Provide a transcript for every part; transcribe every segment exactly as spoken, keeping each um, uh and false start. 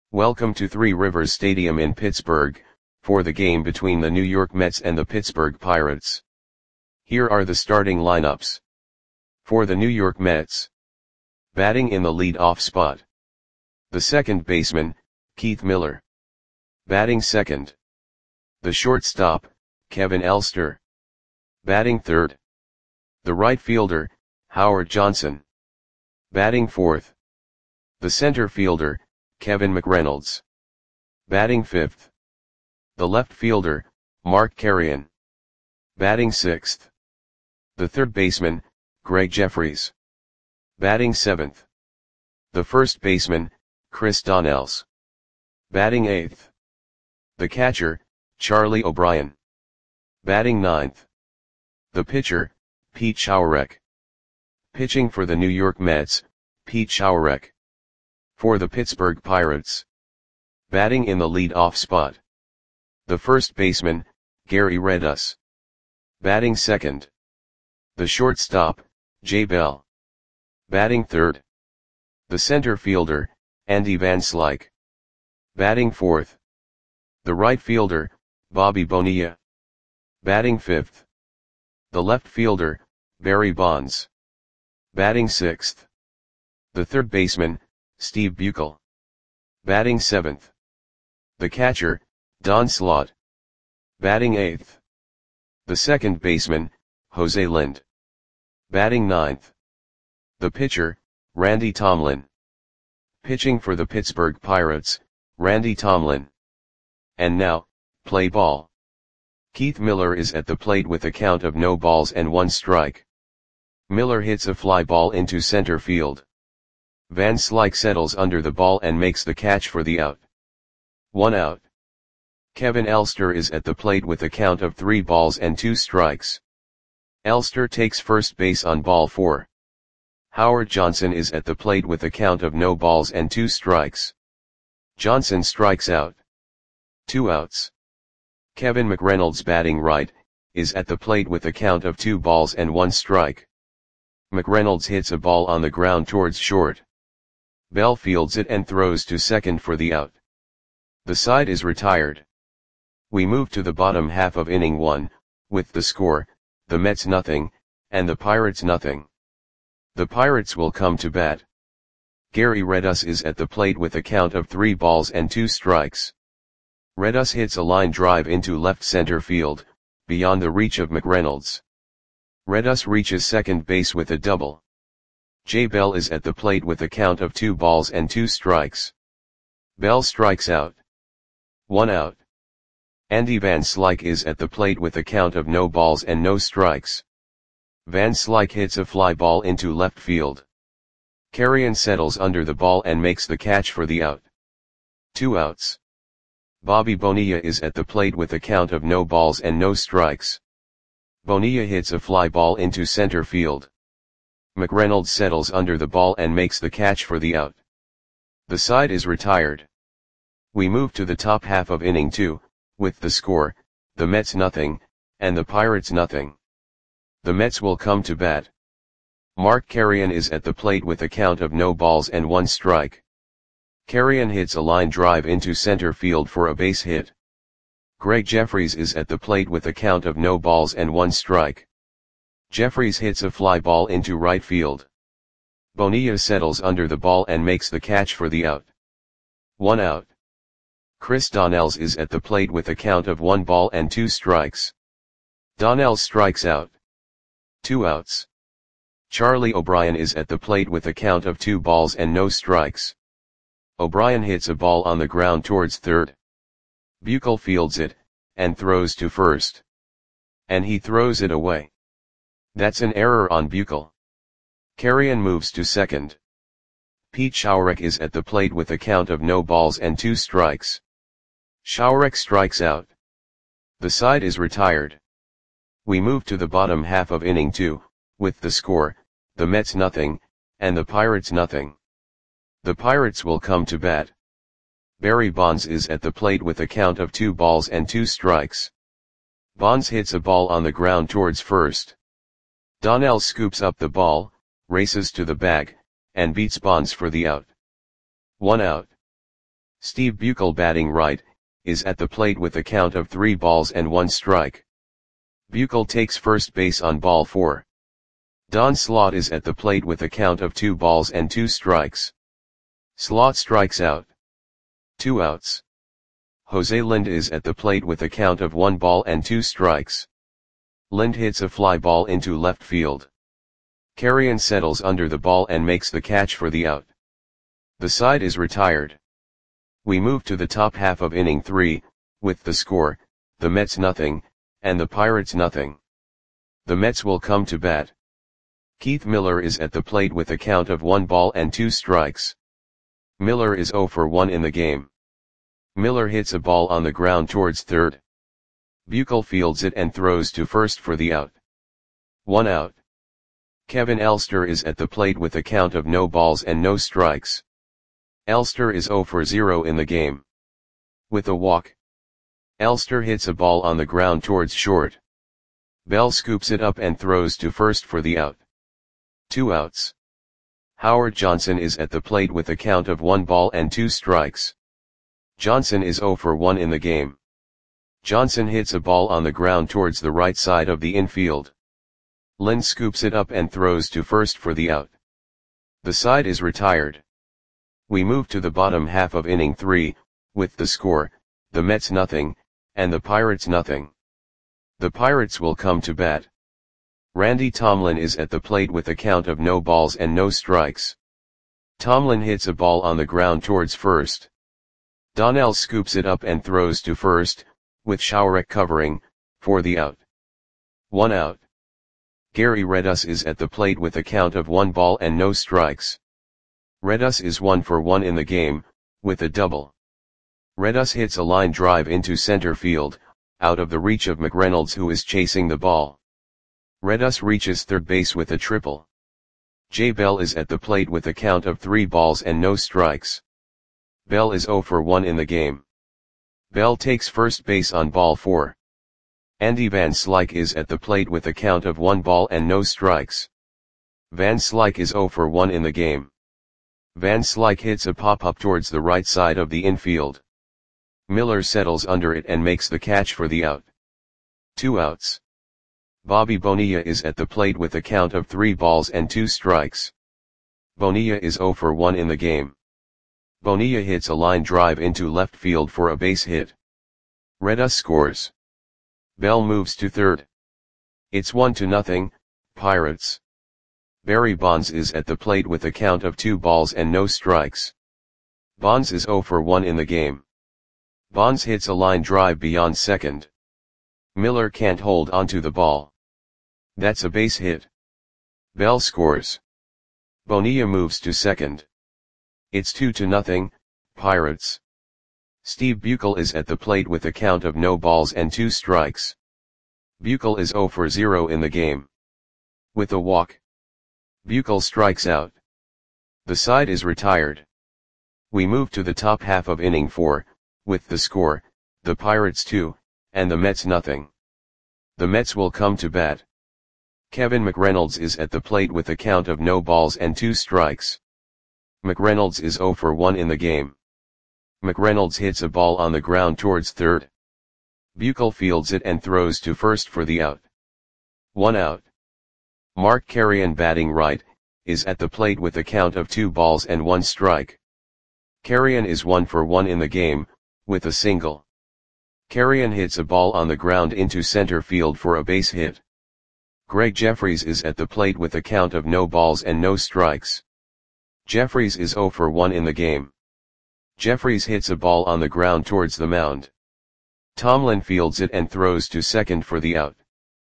Welcome to Three Rivers Stadium in Pittsburgh, for the game between the New York Mets and the Pittsburgh Pirates. Here are the starting lineups. For the New York Mets. Batting in the lead-off spot. The second baseman, Keith Miller. Batting second. The shortstop, Kevin Elster. Batting third. The right fielder, Howard Johnson. Batting fourth. The center fielder, Kevin McReynolds. Batting fifth. The left fielder, Mark Carreon. Batting sixth. The third baseman, Greg Jefferies. Batting seventh. The first baseman, Chris Donnells. Batting eighth. The catcher, Charlie O'Brien. Batting ninth. The pitcher, Pete Schourek. Pitching for the New York Mets, Pete Schourek. For the Pittsburgh Pirates. Batting in the lead-off spot. The first baseman, Gary Redus. Batting second. The shortstop, Jay Bell. Batting third. The center fielder, Andy Van Slyke. Batting fourth. The right fielder, Bobby Bonilla. Batting fifth. The left fielder, Barry Bonds. Batting sixth. The third baseman, Steve Buechel. Batting seventh. The catcher, Don Slaught. Batting eighth. The second baseman, Jose Lind. Batting ninth. The pitcher, Randy Tomlin. Pitching for the Pittsburgh Pirates, Randy Tomlin. And now, play ball. Keith Miller is at the plate with a count of no balls and one strike. Miller hits a fly ball into center field. Van Slyke settles under the ball and makes the catch for the out. One out. Kevin Elster is at the plate with a count of three balls and two strikes. Elster takes first base on ball four. Howard Johnson is at the plate with a count of no balls and two strikes. Johnson strikes out. Two outs. Kevin McReynolds, batting right, is at the plate with a count of two balls and one strike. McReynolds hits a ball on the ground towards short. Bell fields it and throws to second for the out. The side is retired. We move to the bottom half of inning one, with the score, the Mets nothing, and the Pirates nothing. The Pirates will come to bat. Gary Redus is at the plate with a count of three balls and two strikes. Redus hits a line drive into left center field, beyond the reach of McReynolds. Redus reaches second base with a double. Jay Bell is at the plate with a count of two balls and two strikes. Bell strikes out. One out. Andy Van Slyke is at the plate with a count of no balls and no strikes. Van Slyke hits a fly ball into left field. Carreon settles under the ball and makes the catch for the out. Two outs. Bobby Bonilla is at the plate with a count of no balls and no strikes. Bonilla hits a fly ball into center field. McReynolds settles under the ball and makes the catch for the out. The side is retired. We move to the top half of inning two, with the score, the Mets nothing, and the Pirates nothing. The Mets will come to bat. Mark Carreon is at the plate with a count of no balls and one strike. Carreon hits a line drive into center field for a base hit. Greg Jefferies is at the plate with a count of no balls and one strike. Jefferies hits a fly ball into right field. Bonilla settles under the ball and makes the catch for the out. One out. Chris Donnells is at the plate with a count of one ball and two strikes. Donnells strikes out. Two outs. Charlie O'Brien is at the plate with a count of two balls and no strikes. O'Brien hits a ball on the ground towards third. Buechel fields it, and throws to first. And he throws it away. That's an error on Buechel. Carreon moves to second. Pete Schourek is at the plate with a count of no balls and two strikes. Schourek strikes out. The side is retired. We move to the bottom half of inning two, with the score, the Mets nothing, and the Pirates nothing. The Pirates will come to bat. Barry Bonds is at the plate with a count of two balls and two strikes. Bonds hits a ball on the ground towards first. Donnells scoops up the ball, races to the bag, and beats Bonds for the out. One out. Steve Buechel batting right, is at the plate with a count of three balls and one strike. Buechel takes first base on ball four. Don Slaught is at the plate with a count of two balls and two strikes. Slaught strikes out. Two outs. Jose Lind is at the plate with a count of one ball and two strikes. Lind hits a fly ball into left field. Carrion settles under the ball and makes the catch for the out. The side is retired. We move to the top half of inning three, with the score, the Mets nothing, and the Pirates nothing. The Mets will come to bat. Keith Miller is at the plate with a count of one ball and two strikes. Miller is oh for one in the game. Miller hits a ball on the ground towards third. Buechel fields it and throws to first for the out. One out. Kevin Elster is at the plate with a count of no balls and no strikes. Elster is oh for zero in the game. With a walk. Elster hits a ball on the ground towards short. Bell scoops it up and throws to first for the out. Two outs. Howard Johnson is at the plate with a count of one ball and two strikes. Johnson is oh for one in the game. Johnson hits a ball on the ground towards the right side of the infield. Lind scoops it up and throws to first for the out. The side is retired. We move to the bottom half of inning three, with the score, the Mets nothing, and the Pirates nothing. The Pirates will come to bat. Randy Tomlin is at the plate with a count of no balls and no strikes. Tomlin hits a ball on the ground towards first. Donnell scoops it up and throws to first, with Shawarek covering, for the out. One out. Gary Redus is at the plate with a count of one ball and no strikes. Redus is one for one in the game, with a double. Redus hits a line drive into center field, out of the reach of McReynolds who is chasing the ball. Redus reaches third base with a triple. Jay Bell is at the plate with a count of three balls and no strikes. Bell is oh for one in the game. Bell takes first base on ball four. Andy Van Slyke is at the plate with a count of one ball and no strikes. Van Slyke is oh for one in the game. Van Slyke hits a pop-up towards the right side of the infield. Miller settles under it and makes the catch for the out. Two outs. Bobby Bonilla is at the plate with a count of three balls and two strikes. Bonilla is oh for one in the game. Bonilla hits a line drive into left field for a base hit. Redus scores. Bell moves to third. It's one to nothing, Pirates. Barry Bonds is at the plate with a count of two balls and no strikes. Bonds is oh for one in the game. Bonds hits a line drive beyond second. Miller can't hold onto the ball. That's a base hit. Bell scores. Bonilla moves to second. It's two to nothing, Pirates. Steve Buechel is at the plate with a count of no balls and two strikes. Buechel is oh for zero in the game. With a walk. Buechel strikes out. The side is retired. We move to the top half of inning four, with the score, the Pirates two, and the Mets nothing. The Mets will come to bat. Kevin McReynolds is at the plate with a count of no balls and two strikes. McReynolds is oh for one in the game. McReynolds hits a ball on the ground towards third. Buechel fields it and throws to first for the out. One out. Mark Carrion batting right, is at the plate with a count of two balls and one strike. Carrion is one for one in the game, with a single. Carrion hits a ball on the ground into center field for a base hit. Greg Jeffries is at the plate with a count of no balls and no strikes. Jeffries is oh for one in the game. Jeffries hits a ball on the ground towards the mound. Tomlin fields it and throws to second for the out.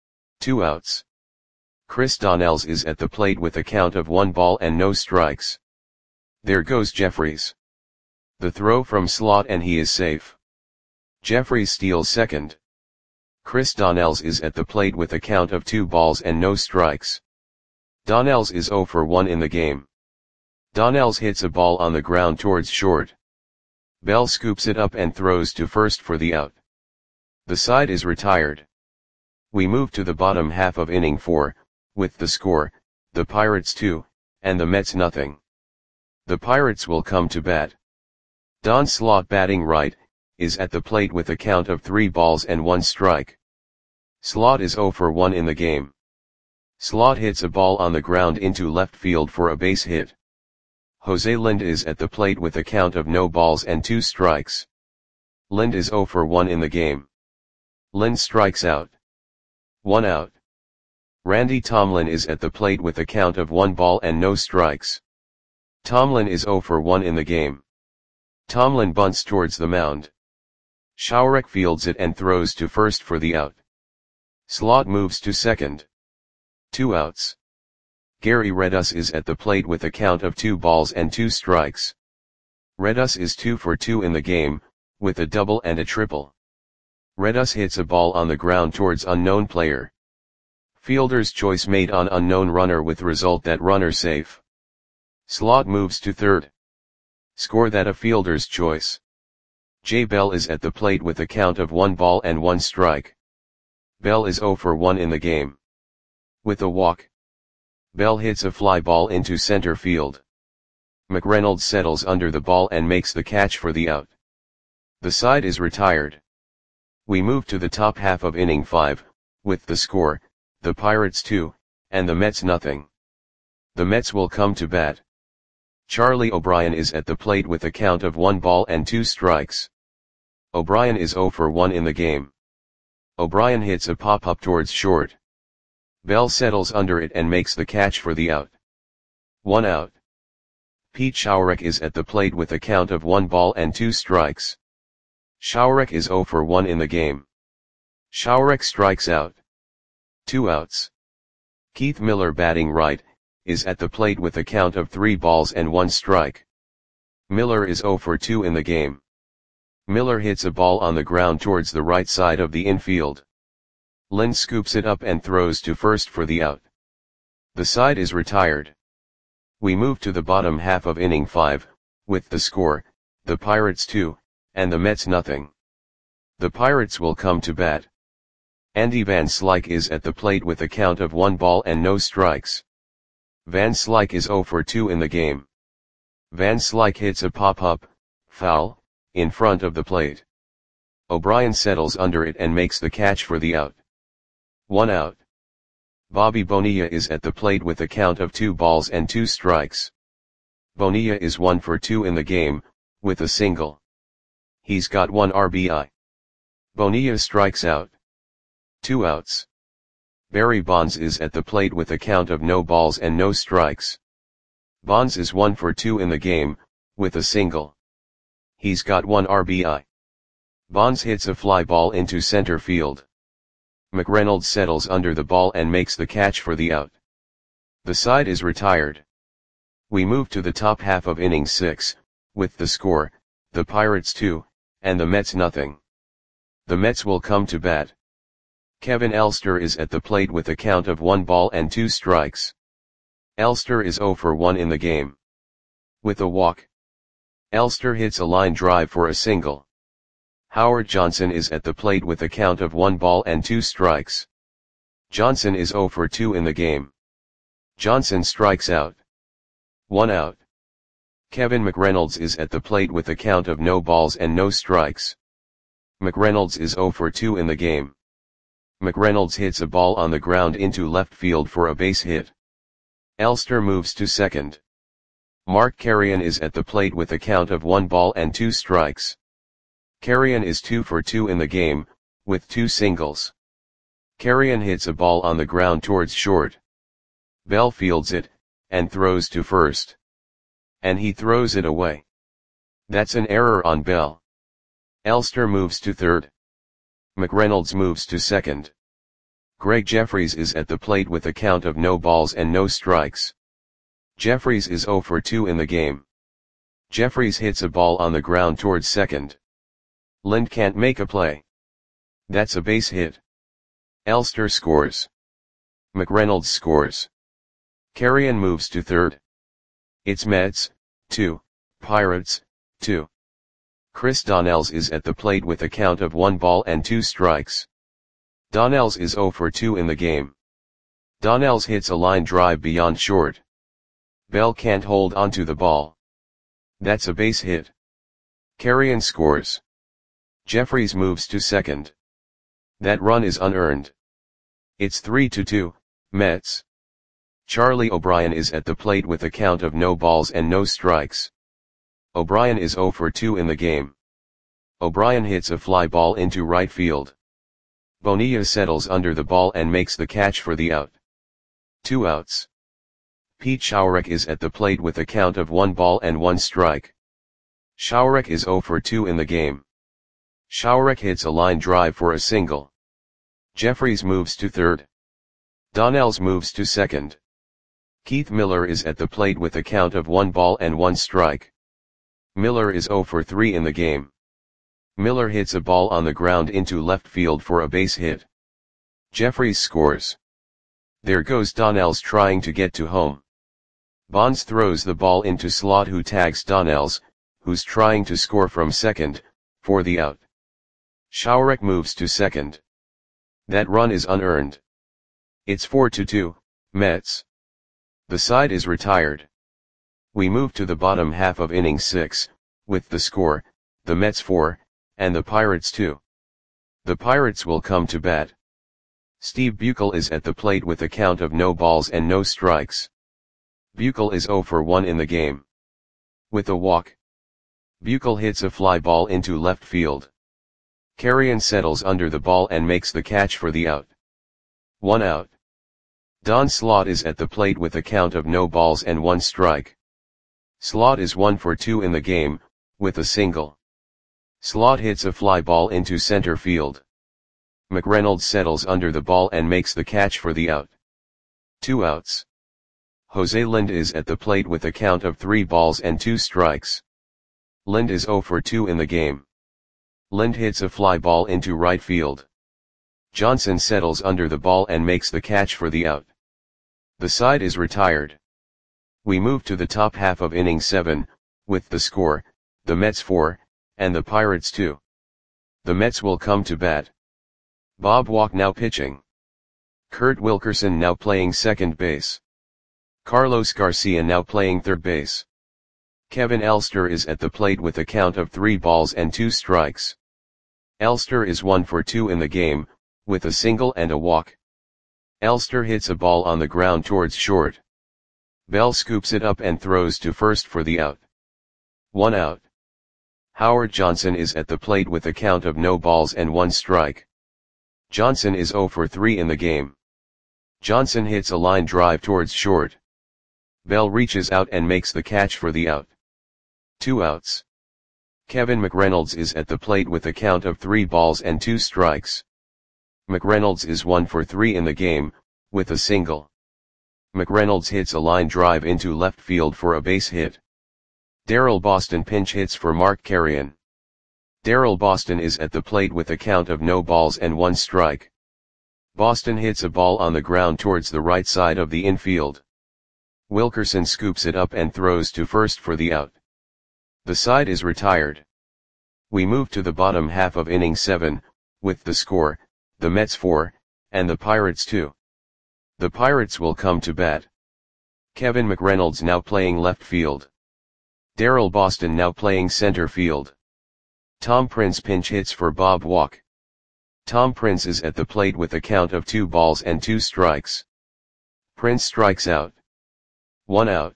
Two outs. Chris Donnells is at the plate with a count of one ball and no strikes. There goes Jeffries. The throw from Slaught and he is safe. Jeffries steals second. Chris Donnells is at the plate with a count of two balls and no strikes. Donnells is oh for one in the game. Donnells hits a ball on the ground towards short. Bell scoops it up and throws to first for the out. The side is retired. We move to the bottom half of inning four, with the score, the Pirates two, and the Mets nothing. The Pirates will come to bat. Don Slot batting right, is at the plate with a count of three balls and one strike. Slot is zero for one in the game. Slot hits a ball on the ground into left field for a base hit. Jose Lind is at the plate with a count of no balls and two strikes. Lind is zero for one in the game. Lind strikes out. One out. Randy Tomlin is at the plate with a count of one ball and no strikes. Tomlin is zero for one in the game. Tomlin bunts towards the mound. Shawrek fields it and throws to first for the out. Slot moves to second. Two outs. Gary Redus is at the plate with a count of two balls and two strikes. Redus is two for two in the game, with a double and a triple. Redus hits a ball on the ground towards unknown player. Fielder's choice made on unknown runner with result that runner safe. Slot moves to third. Score that a fielder's choice. Jay Bell is at the plate with a count of one ball and one strike. Bell is zero for one in the game. With a walk. Bell hits a fly ball into center field. McReynolds settles under the ball and makes the catch for the out. The side is retired. We move to the top half of inning five, with the score, the Pirates two, and the Mets nothing. The Mets will come to bat. Charlie O'Brien is at the plate with a count of one ball and two strikes. O'Brien is zero for one in the game. O'Brien hits a pop-up towards short. Bell settles under it and makes the catch for the out. One out. Pete Shawrek is at the plate with a count of one ball and two strikes. Shawrek is zero for one in the game. Shawrek strikes out. Two outs. Keith Miller batting right, is at the plate with a count of three balls and one strike. Miller is zero for two in the game. Miller hits a ball on the ground towards the right side of the infield. Lind scoops it up and throws to first for the out. The side is retired. We move to the bottom half of inning five, with the score, the Pirates two, and the Mets nothing. The Pirates will come to bat. Andy Van Slyke is at the plate with a count of one ball and no strikes. Van Slyke is zero for two in the game. Van Slyke hits a pop-up, foul, in front of the plate. O'Brien settles under it and makes the catch for the out. One out. Bobby Bonilla is at the plate with a count of two balls and two strikes. Bonilla is one for two in the game, with a single. He's got one R B I. Bonilla strikes out. Two outs. Barry Bonds is at the plate with a count of no balls and no strikes. Bonds is one for two in the game, with a single. He's got one R B I. Bonds hits a fly ball into center field. McReynolds settles under the ball and makes the catch for the out. The side is retired. We move to the top half of inning six, with the score, the Pirates two, and the Mets nothing. The Mets will come to bat. Kevin Elster is at the plate with a count of one ball and two strikes. Elster is zero for one in the game. With a walk. Elster hits a line drive for a single. Howard Johnson is at the plate with a count of one ball and two strikes. Johnson is zero for two in the game. Johnson strikes out. One out. Kevin McReynolds is at the plate with a count of no balls and no strikes. McReynolds is zero for two in the game. McReynolds hits a ball on the ground into left field for a base hit. Elster moves to second. Mark Carrion is at the plate with a count of one ball and two strikes. Carrion is two for two in the game, with two singles. Carrion hits a ball on the ground towards short. Bell fields it, and throws to first. And he throws it away. That's an error on Bell. Elster moves to third. McReynolds moves to second. Greg Jeffries is at the plate with a count of no balls and no strikes. Jeffries is zero for two in the game. Jeffries hits a ball on the ground towards second. Lind can't make a play. That's a base hit. Elster scores. McReynolds scores. Carrion moves to third. It's Mets, two, Pirates, two. Chris Donnells is at the plate with a count of one ball and two strikes. Donnells is zero for two in the game. Donnells hits a line drive beyond short. Bell can't hold onto the ball. That's a base hit. Carrion scores. Jeffries moves to second. That run is unearned. It's three to two, Mets. Charlie O'Brien is at the plate with a count of no balls and no strikes. O'Brien is zero for two in the game. O'Brien hits a fly ball into right field. Bonilla settles under the ball and makes the catch for the out. Two outs. Pete Schourek is at the plate with a count of one ball and one strike. Schourek is zero for two in the game. Schourek hits a line drive for a single. Jeffries moves to third. Donnells moves to second. Keith Miller is at the plate with a count of one ball and one strike. Miller is zero for three in the game. Miller hits a ball on the ground into left field for a base hit. Jeffries scores. There goes Donnells trying to get to home. Bonds throws the ball into slot, who tags Donnells, who's trying to score from second, for the out. Schourek moves to second. That run is unearned. It's four to two, Mets. The side is retired. We move to the bottom half of inning six, with the score, the Mets four, and the Pirates two. The Pirates will come to bat. Steve Buechel is at the plate with a count of no balls and no strikes. Buechel is zero for one in the game. With a walk. Buechel hits a fly ball into left field. Carrion settles under the ball and makes the catch for the out. One out. Don Slaught is at the plate with a count of no balls and one strike. Slaught is one for two in the game, with a single. Slaught hits a fly ball into center field. McReynolds settles under the ball and makes the catch for the out. Two outs. Jose Lind is at the plate with a count of three balls and two strikes. Lind is zero for two in the game. Lind hits a fly ball into right field. Johnson settles under the ball and makes the catch for the out. The side is retired. We move to the top half of inning seven, with the score, the Mets four, and the Pirates two. The Mets will come to bat. Bob Walk now pitching. Kurt Wilkerson now playing second base. Carlos Garcia now playing third base. Kevin Elster is at the plate with a count of three balls and two strikes. Elster is one for two in the game, with a single and a walk. Elster hits a ball on the ground towards short. Bell scoops it up and throws to first for the out. One out. Howard Johnson is at the plate with a count of no balls and one strike. Johnson is zero for three in the game. Johnson hits a line drive towards short. Bell reaches out and makes the catch for the out. Two outs. Kevin McReynolds is at the plate with a count of three balls and two strikes. McReynolds is one for three in the game, with a single. McReynolds hits a line drive into left field for a base hit. Darryl Boston pinch hits for Mark Carrion. Darryl Boston is at the plate with a count of no balls and one strike. Boston hits a ball on the ground towards the right side of the infield. Wilkerson scoops it up and throws to first for the out. The side is retired. We move to the bottom half of inning seven, with the score, the Mets four, and the Pirates two. The Pirates will come to bat. Kevin McReynolds now playing left field. Darryl Boston now playing center field. Tom Prince pinch hits for Bob Walk. Tom Prince is at the plate with a count of two balls and two strikes. Prince strikes out. One out.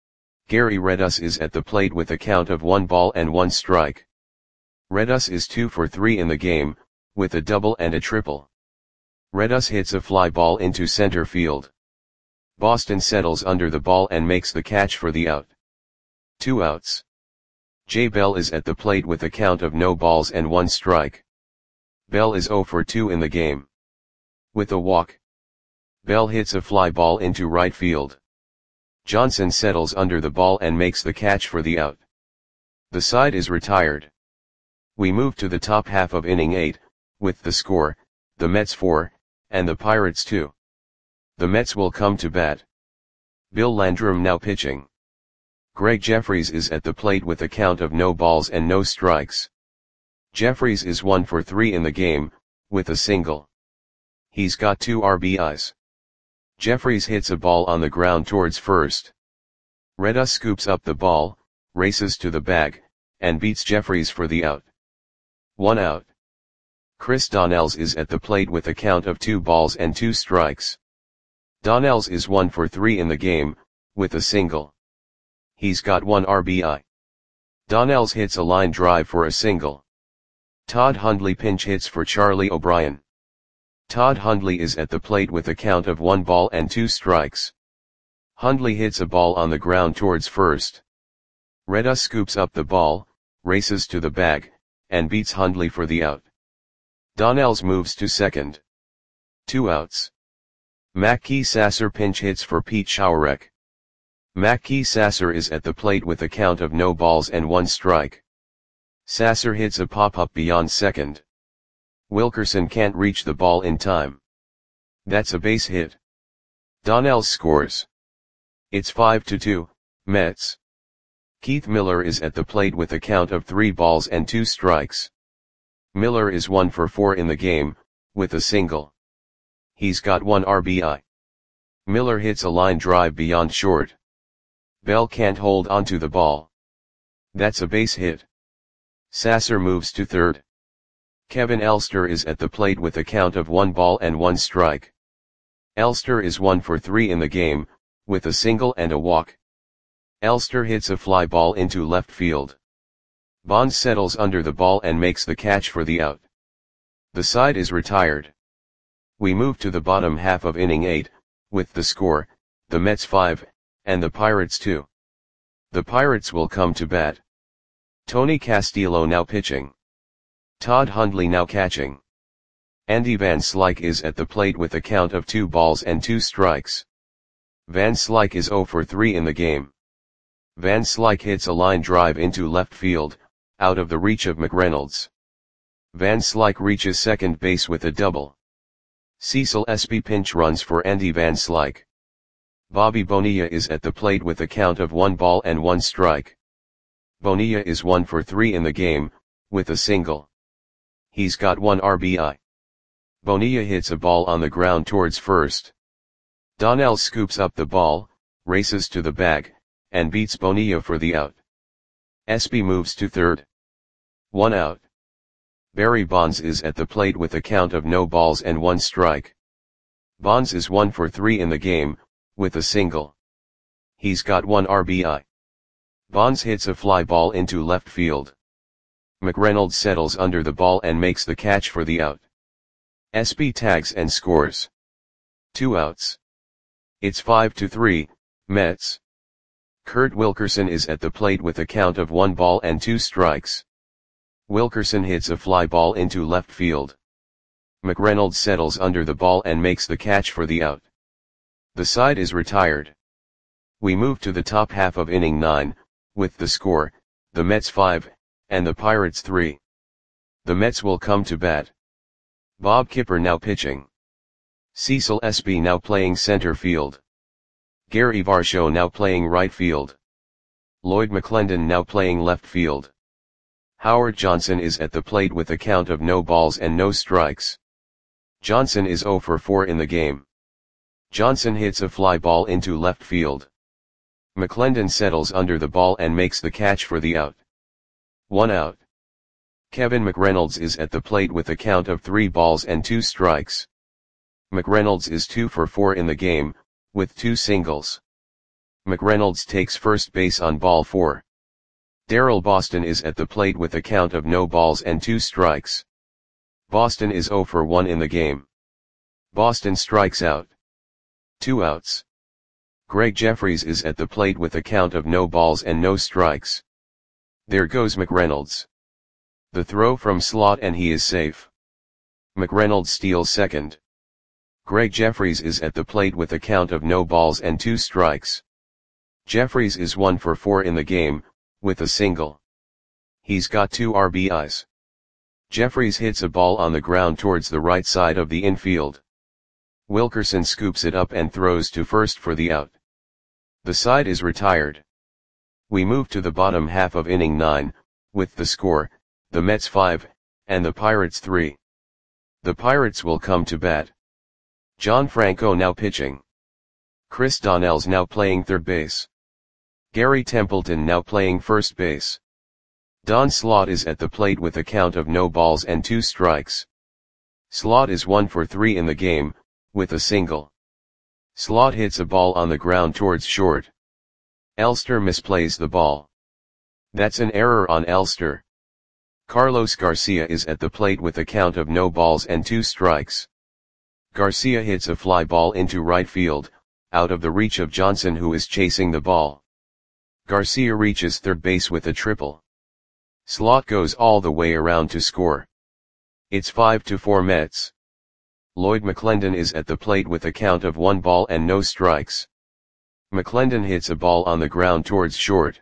Gary Redus is at the plate with a count of one ball and one strike. Redus is two for three in the game, with a double and a triple. Redus hits a fly ball into center field. Boston settles under the ball and makes the catch for the out. Two outs. Jay Bell is at the plate with a count of no balls and one strike. Bell is zero for two in the game. With a walk. Bell hits a fly ball into right field. Johnson settles under the ball and makes the catch for the out. The side is retired. We move to the top half of inning eight, with the score, the Mets four, and the Pirates two. The Mets will come to bat. Bill Landrum now pitching. Greg Jeffries is at the plate with a count of no balls and no strikes. Jeffries is one for three in the game, with a single. He's got two R B Is. Jeffries hits a ball on the ground towards first. Redus scoops up the ball, races to the bag, and beats Jeffries for the out. One out. Chris Donnells is at the plate with a count of two balls and two strikes. Donnells is one for three in the game, with a single. He's got one R B I. Donnells hits a line drive for a single. Todd Hundley pinch hits for Charlie O'Brien. Todd Hundley is at the plate with a count of one ball and two strikes. Hundley hits a ball on the ground towards first. Reda scoops up the ball, races to the bag, and beats Hundley for the out. Donnells moves to second. Two outs. Mackey Sasser pinch hits for Pete Schourek. Mackey Sasser is at the plate with a count of no balls and one strike. Sasser hits a pop-up beyond second. Wilkerson can't reach the ball in time. That's a base hit. Donnells scores. It's five to two, Mets. Keith Miller is at the plate with a count of three balls and two strikes. Miller is one for four in the game, with a single. He's got one R B I. Miller hits a line drive beyond short. Bell can't hold onto the ball. That's a base hit. Sasser moves to third. Kevin Elster is at the plate with a count of one ball and one strike. Elster is one for three in the game, with a single and a walk. Elster hits a fly ball into left field. Bonds settles under the ball and makes the catch for the out. The side is retired. We move to the bottom half of inning eight, with the score, the Mets five, and the Pirates two. The Pirates will come to bat. Tony Castillo now pitching. Todd Hundley now catching. Andy Van Slyke is at the plate with a count of two balls and two strikes. Van Slyke is zero for three in the game. Van Slyke hits a line drive into left field, out of the reach of McReynolds. Van Slyke reaches second base with a double. Cecil Espy pinch runs for Andy Van Slyke. Bobby Bonilla is at the plate with a count of one ball and one strike. Bonilla is one for three in the game, with a single. He's got one R B I. Bonilla hits a ball on the ground towards first. Donnells scoops up the ball, races to the bag, and beats Bonilla for the out. Espy moves to third. One out. Barry Bonds is at the plate with a count of no balls and one strike. Bonds is one for three in the game, with a single. He's got one R B I. Bonds hits a fly ball into left field. McReynolds settles under the ball and makes the catch for the out. Espy tags and scores. Two outs. It's five to three, Mets. Kurt Wilkerson is at the plate with a count of one ball and two strikes. Wilkerson hits a fly ball into left field. McReynolds settles under the ball and makes the catch for the out. The side is retired. We move to the top half of inning nine, with the score, the Mets five, and the Pirates three. The Mets will come to bat. Bob Kipper now pitching. Cecil Espy now playing center field. Gary Varsho now playing right field. Lloyd McClendon now playing left field. Howard Johnson is at the plate with a count of no balls and no strikes. Johnson is zero for four in the game. Johnson hits a fly ball into left field. McClendon settles under the ball and makes the catch for the out. One out. Kevin McReynolds is at the plate with a count of three balls and two strikes. McReynolds is two for four in the game, with two singles. McReynolds takes first base on ball four. Darrell Boston is at the plate with a count of no balls and two strikes. Boston is zero for one in the game. Boston strikes out. Two outs. Greg Jeffries is at the plate with a count of no balls and no strikes. There goes McReynolds. The throw from slot and he is safe. McReynolds steals second. Greg Jeffries is at the plate with a count of no balls and two strikes. Jeffries is one for four in the game, with a single. He's got two R B Is. Jeffries hits a ball on the ground towards the right side of the infield. Wilkerson scoops it up and throws to first for the out. The side is retired. We move to the bottom half of inning nine, with the score, the Mets five, and the Pirates three. The Pirates will come to bat. John Franco now pitching. Chris Donnells now playing third base. Gary Templeton now playing first base. Don Slot is at the plate with a count of no balls and two strikes. Slot is one for three in the game, with a single. Slot hits a ball on the ground towards short. Elster misplays the ball. That's an error on Elster. Carlos Garcia is at the plate with a count of no balls and two strikes. Garcia hits a fly ball into right field, out of the reach of Johnson, who is chasing the ball. Garcia reaches third base with a triple. Slot goes all the way around to score. It's five to four Mets. Lloyd McClendon is at the plate with a count of one ball and no strikes. McClendon hits a ball on the ground towards short.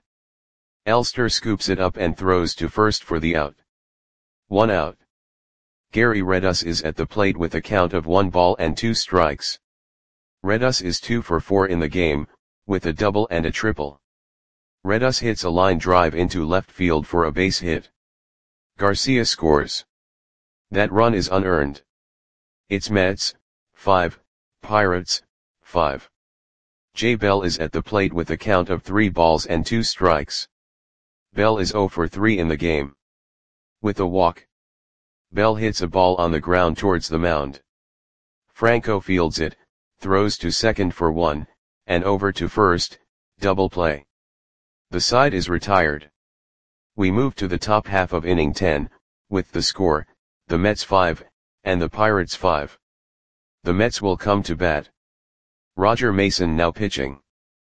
Elster scoops it up and throws to first for the out. One out. Gary Redus is at the plate with a count of one ball and two strikes. Redus is two for four in the game, with a double and a triple. Redus hits a line drive into left field for a base hit. Garcia scores. That run is unearned. It's Mets, five, Pirates, five. Jay Bell is at the plate with a count of three balls and two strikes. Bell is zero for three in the game. With a walk. Bell hits a ball on the ground towards the mound. Franco fields it, throws to second for one, and over to first, double play. The side is retired. We move to the top half of inning ten, with the score, the Mets five, and the Pirates five. The Mets will come to bat. Roger Mason now pitching.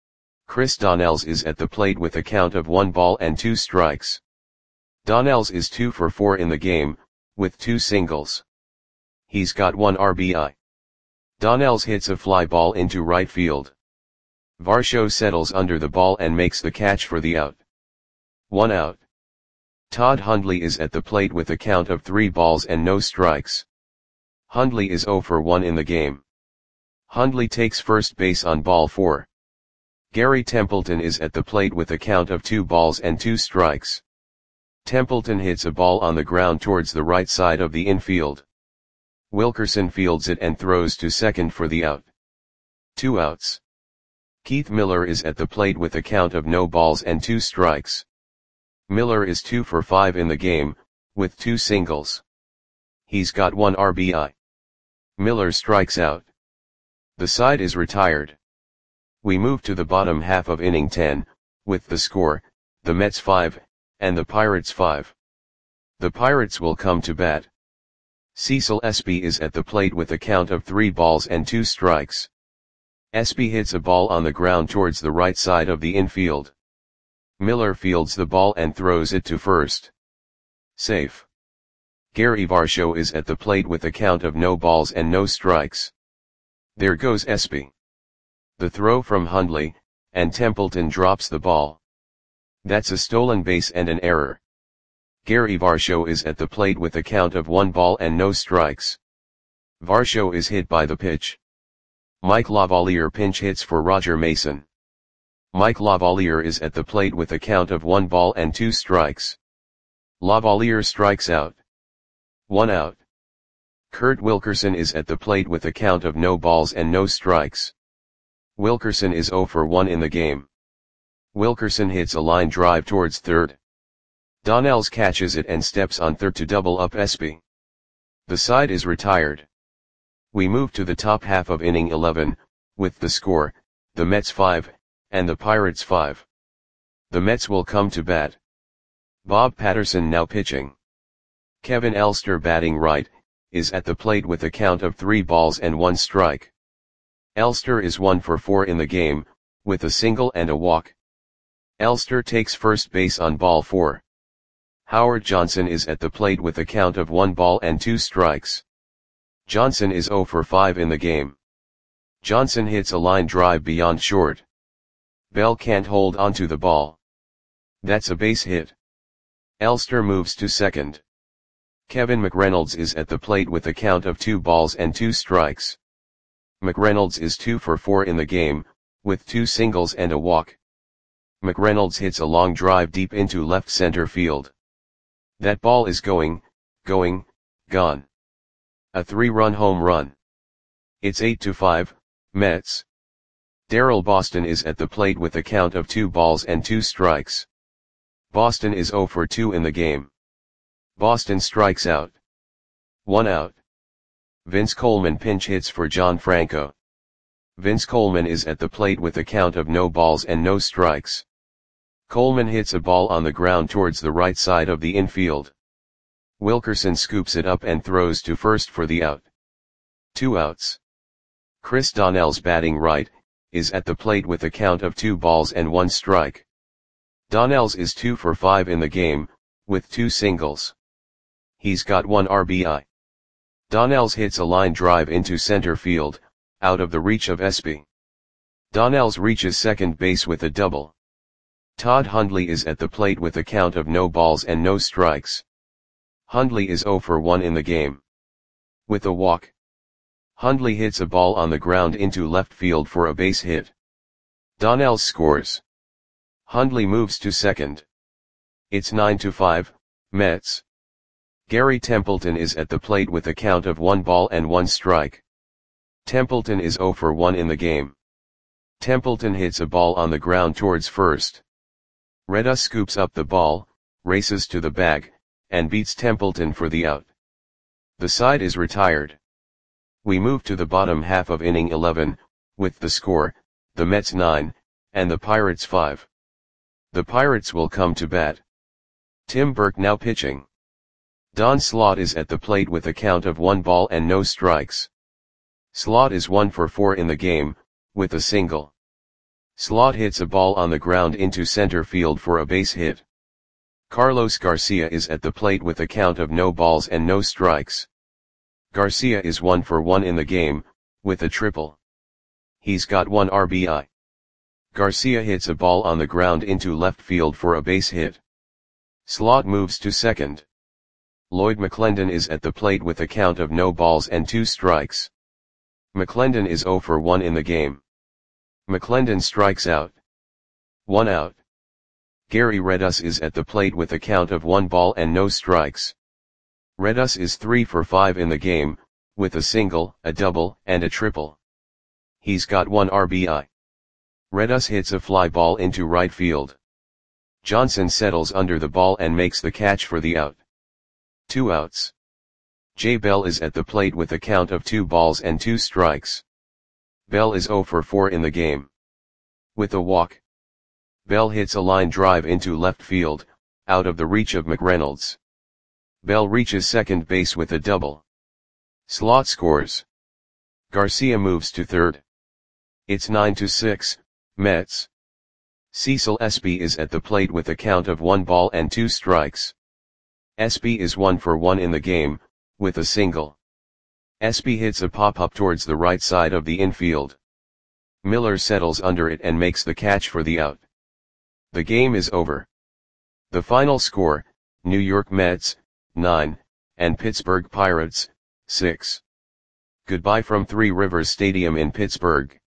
Chris Donnells is at the plate with a count of one ball and two strikes. Donnells is two for four in the game, with two singles. He's got one R B I. Donnells hits a fly ball into right field. Varsho settles under the ball and makes the catch for the out. One out. Todd Hundley is at the plate with a count of three balls and no strikes. Hundley is zero for one in the game. Hundley takes first base on ball four. Gary Templeton is at the plate with a count of two balls and two strikes. Templeton hits a ball on the ground towards the right side of the infield. Wilkerson fields it and throws to second for the out. Two outs. Keith Miller is at the plate with a count of no balls and two strikes. Miller is two for five in the game, with two singles. He's got one R B I. Miller strikes out. The side is retired. We move to the bottom half of inning ten, with the score, the Mets five, and the Pirates five. The Pirates will come to bat. Cecil Espy is at the plate with a count of three balls and two strikes. Espy hits a ball on the ground towards the right side of the infield. Miller fields the ball and throws it to first. Safe. Gary Varsho is at the plate with a count of no balls and no strikes. There goes Espy. The throw from Hundley, and Templeton drops the ball. That's a stolen base and an error. Gary Varsho is at the plate with a count of one ball and no strikes. Varsho is hit by the pitch. Mike Lavalier pinch hits for Roger Mason. Mike Lavalier is at the plate with a count of one ball and two strikes. Lavalier strikes out. One out. Kurt Wilkerson is at the plate with a count of no balls and no strikes. Wilkerson is zero for one in the game. Wilkerson hits a line drive towards third. Donnells catches it and steps on third to double up Espy. The side is retired. We move to the top half of inning eleven, with the score, the Mets five, and the Pirates five. The Mets will come to bat. Bob Patterson now pitching. Kevin Elster batting right, is at the plate with a count of three balls and one strike. Elster is one for four in the game, with a single and a walk. Elster takes first base on ball four. Howard Johnson is at the plate with a count of one ball and two strikes. Johnson is zero for five in the game. Johnson hits a line drive beyond short. Bell can't hold onto the ball. That's a base hit. Elster moves to second. Kevin McReynolds is at the plate with a count of two balls and two strikes. McReynolds is two for four in the game, with two singles and a walk. McReynolds hits a long drive deep into left center field. That ball is going, going, gone. A three-run home run. It's eight to five, Mets. Darrell Boston is at the plate with a count of two balls and two strikes. Boston is zero for two in the game. Boston strikes out. One out. Vince Coleman pinch hits for John Franco. Vince Coleman is at the plate with a count of no balls and no strikes. Coleman hits a ball on the ground towards the right side of the infield. Wilkerson scoops it up and throws to first for the out. Two outs. Chris Donnell's batting right, is at the plate with a count of two balls and one strike. Donnell's is two for five in the game, with two singles. He's got one R B I. Donnell's hits a line drive into center field, out of the reach of Espy. Donnell's reaches second base with a double. Todd Hundley is at the plate with a count of no balls and no strikes. Hundley is zero for one in the game. With a walk. Hundley hits a ball on the ground into left field for a base hit. Donnell scores. Hundley moves to second. It's nine to five, Mets. Gary Templeton is at the plate with a count of one ball and one strike. Templeton is zero for one in the game. Templeton hits a ball on the ground towards first. Reda scoops up the ball, races to the bag, and beats Templeton for the out. The side is retired. We move to the bottom half of inning eleven, with the score, the Mets nine, and the Pirates five. The Pirates will come to bat. Tim Burke now pitching. Don Slaught is at the plate with a count of one ball and no strikes. Slaught is one for four in the game, with a single. Slaught hits a ball on the ground into center field for a base hit. Carlos Garcia is at the plate with a count of no balls and no strikes. Garcia is one for one in the game, with a triple. He's got one R B I. Garcia hits a ball on the ground into left field for a base hit. Slaught moves to second. Lloyd McClendon is at the plate with a count of no balls and two strikes. McClendon is zero for one in the game. McClendon strikes out. One out. Gary Redus is at the plate with a count of one ball and no strikes. Redus is three for five in the game, with a single, a double, and a triple. He's got one R B I. Redus hits a fly ball into right field. Johnson settles under the ball and makes the catch for the out. Two outs. Jay Bell is at the plate with a count of two balls and two strikes. Bell is zero for four in the game. With a walk. Bell hits a line drive into left field, out of the reach of McReynolds. Bell reaches second base with a double. Slaught scores. Garcia moves to third. It's nine to six, Mets. Cecil Espy is at the plate with a count of one ball and two strikes. Espy is one for one in the game, with a single. Espy hits a pop-up towards the right side of the infield. Miller settles under it and makes the catch for the out. The game is over. The final score, New York Mets, nine, and Pittsburgh Pirates, six. Goodbye from Three Rivers Stadium in Pittsburgh.